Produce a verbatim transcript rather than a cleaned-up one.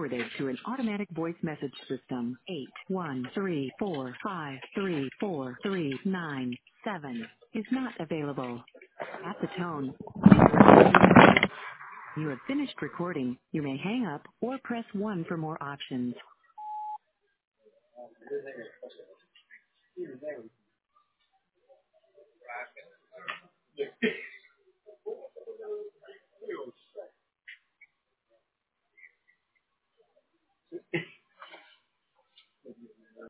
forwarded to an automatic voice message system. eight one three four five three four three nine seven is not available. At the tone, please record your message. When you have finished recording, you may hang up or press one for more options.